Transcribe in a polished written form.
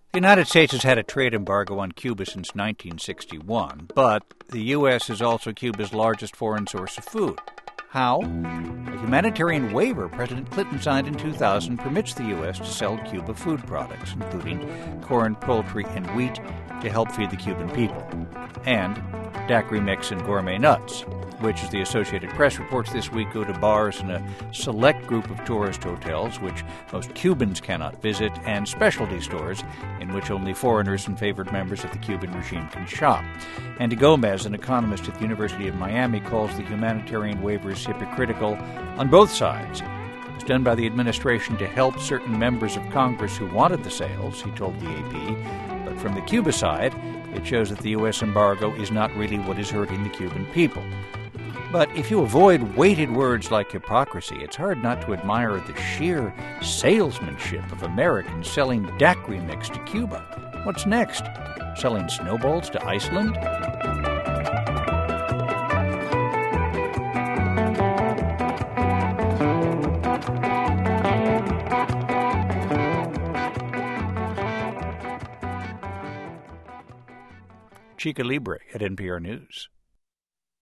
The United States has had a trade embargo on Cuba since 1961, but the U.S. is also Cuba's largest foreign source of food. How? A humanitarian waiver President Clinton signed in 2000 permits the U.S. to sell Cuba food products, including corn, poultry, and wheat, to help feed the Cuban people. And daiquiri mix and gourmet nuts, which, as the Associated Press reports this week, go to bars in a select group of tourist hotels, which most Cubans cannot visit, and specialty stores in which only foreigners and favored members of the Cuban regime can shop. Andy Gomez, an economist at the University of Miami, calls the humanitarian waivers hypocritical on both sides. It was done by the administration to help certain members of Congress who wanted the sales, he told the AP. But from the Cuba side, it shows that the U.S. embargo is not really what is hurting the Cuban people. But if you avoid weighted words like hypocrisy, it's hard not to admire the sheer salesmanship of Americans selling daiquiri mix to Cuba. What's next? Selling snowballs to Iceland? Chica Libre at NPR News.